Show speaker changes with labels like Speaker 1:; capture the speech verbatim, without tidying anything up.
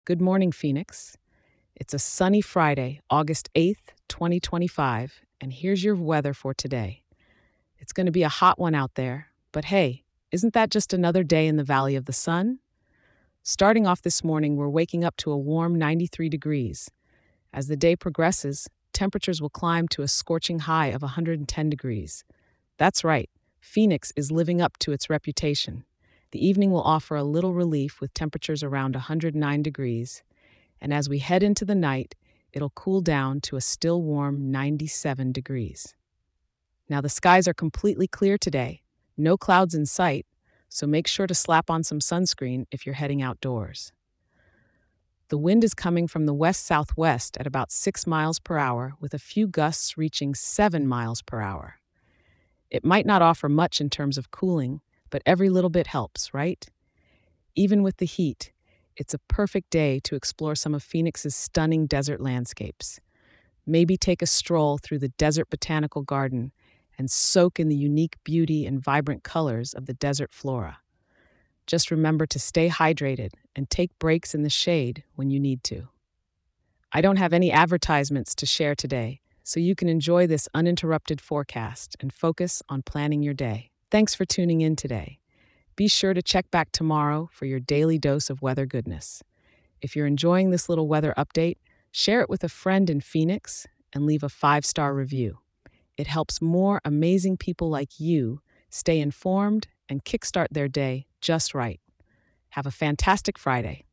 Speaker 1: Good morning, Phoenix. It's a sunny Friday, August eighth, twenty twenty-five, and here's your weather for today. It's going to be a hot one out there, but hey, isn't that just another day in the Valley of the Sun? Starting off this morning, we're waking up to a warm ninety-three degrees. As the day progresses, temperatures will climb to a scorching high of one hundred ten degrees. That's right, Phoenix is living up to its reputation. The evening will offer a little relief with temperatures around one hundred nine degrees, and as we head into the night, it'll cool down to a still warm ninety-seven degrees. Now, the skies are completely clear today, no clouds in sight, so make sure to slap on some sunscreen if you're heading outdoors. The wind is coming from the west southwest at about six miles per hour, with a few gusts reaching seven miles per hour. It might not offer much in terms of cooling, but every little bit helps, right? Even with the heat, it's a perfect day to explore some of Phoenix's stunning desert landscapes. Maybe take a stroll through the Desert Botanical Garden and soak in the unique beauty and vibrant colors of the desert flora. Just remember to stay hydrated and take breaks in the shade when you need to. I don't have any advertisements to share today, so you can enjoy this uninterrupted forecast and focus on planning your day. Thanks for tuning in today. Be sure to check back tomorrow for your daily dose of weather goodness. If you're enjoying this little weather update, share it with a friend in Phoenix and leave a five-star review. It helps more amazing people like you stay informed and kickstart their day just right. Have a fantastic Friday.